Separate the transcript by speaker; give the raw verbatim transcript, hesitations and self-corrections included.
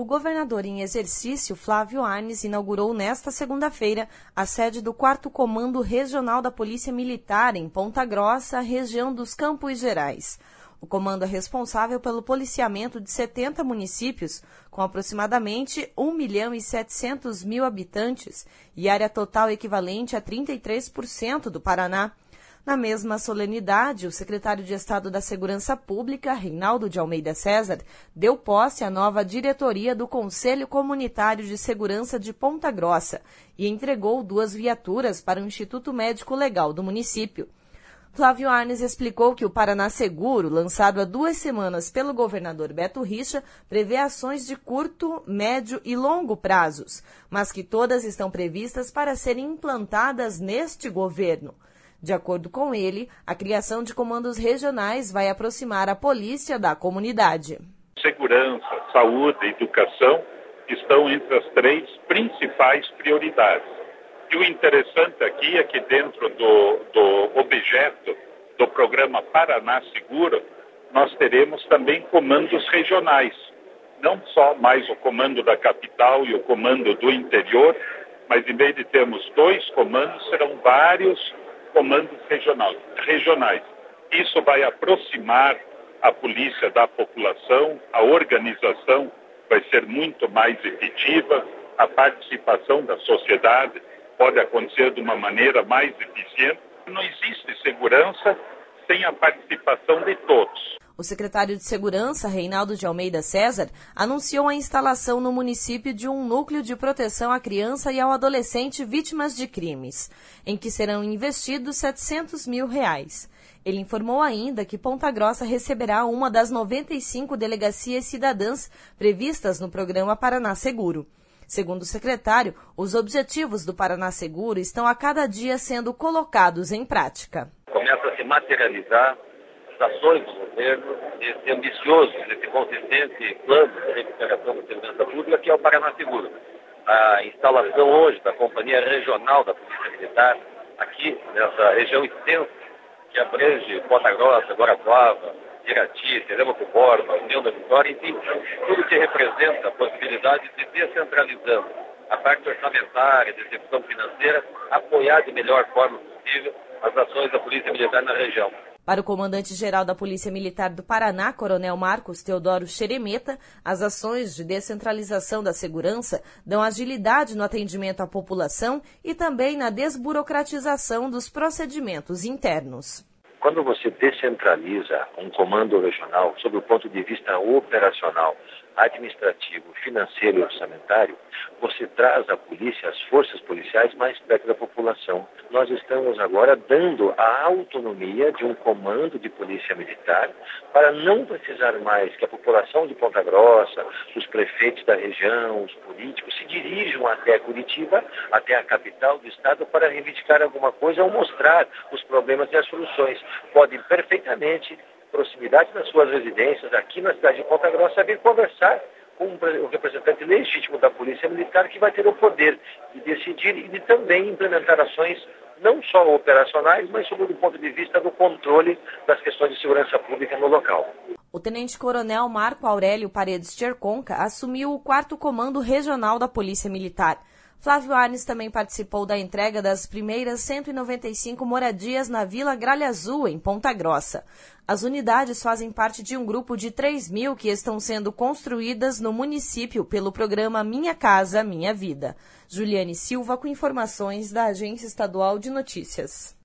Speaker 1: governador em exercício, Flávio Arnes, inaugurou nesta segunda-feira a sede do quarto Comando Regional da Polícia Militar em Ponta Grossa, região dos Campos Gerais. O comando é responsável pelo policiamento de setenta municípios, com aproximadamente um milhão e setecentos mil habitantes e área total equivalente a trinta e três por cento do Paraná. Na mesma solenidade, o secretário de Estado da Segurança Pública, Reinaldo de Almeida César, deu posse à nova diretoria do Conselho Comunitário de Segurança de Ponta Grossa e entregou duas viaturas para o Instituto Médico Legal do município. Flávio Arnes explicou que o Paraná Seguro, lançado há duas semanas pelo governador Beto Richa, prevê ações de curto, médio e longo prazos, mas que todas estão previstas para serem implantadas neste governo. De acordo com ele, a criação de comandos regionais vai aproximar a polícia da comunidade.
Speaker 2: Segurança, saúde e educação estão entre as três principais prioridades. E o interessante aqui é que dentro do, do objeto do programa Paraná Seguro, nós teremos também comandos regionais. Não só mais o comando da capital e o comando do interior, mas em vez de termos dois comandos, serão vários comandos regionais. regionais. Isso vai aproximar a polícia da população, a organização vai ser muito mais efetiva, a participação da sociedade pode acontecer de uma maneira mais eficiente. Não existe segurança sem a participação de todos.
Speaker 1: O secretário de Segurança, Reinaldo de Almeida César, anunciou a instalação no município de um núcleo de proteção à criança e ao adolescente vítimas de crimes, em que serão investidos setecentos mil reais. Ele informou ainda que Ponta Grossa receberá uma das noventa e cinco delegacias cidadãs previstas no programa Paraná Seguro. Segundo o secretário, os objetivos do Paraná Seguro estão a cada dia sendo colocados em prática.
Speaker 3: Começa a se materializar as ações do governo, esse ambicioso, esse consistente plano de recuperação da segurança pública, que é o Paraná Seguro. A instalação hoje da Companhia Regional da Polícia Militar, aqui nessa região extensa, que abrange Ponta Grossa, Guarapuava, Irati, Terêmoco Borba, União da Vitória, enfim, tudo que representa a possibilidade de descentralizando a parte orçamentária, de execução financeira, apoiar de melhor forma possível as ações da Polícia Militar na região.
Speaker 1: Para o comandante-geral da Polícia Militar do Paraná, Coronel Marcos Teodoro Xeremeta, as ações de descentralização da segurança dão agilidade no atendimento à população e também na desburocratização dos procedimentos internos.
Speaker 3: Quando você descentraliza um comando regional sob o ponto de vista operacional, administrativo, financeiro e orçamentário, você traz a polícia, as forças policiais mais perto da população. Nós estamos agora dando a autonomia de um comando de polícia militar para não precisar mais que a população de Ponta Grossa, os prefeitos da região, os políticos, se dirijam até Curitiba, até a capital do estado para reivindicar alguma coisa ou mostrar os problemas e as soluções. Podem perfeitamente, proximidade das suas residências, aqui na cidade de Ponta Grossa, vir conversar com o representante legítimo da Polícia Militar, que vai ter o poder de decidir e de também implementar ações não só operacionais, mas sob o ponto de vista do controle das questões de segurança pública no local.
Speaker 1: O tenente-coronel Marco Aurélio Paredes Tcherconca assumiu o quarto Comando Regional da Polícia Militar. Flávio Arnes também participou da entrega das primeiras cento e noventa e cinco moradias na Vila Gralha Azul, em Ponta Grossa. As unidades fazem parte de um grupo de três mil que estão sendo construídas no município pelo programa Minha Casa, Minha Vida. Juliane Silva com informações da Agência Estadual de Notícias.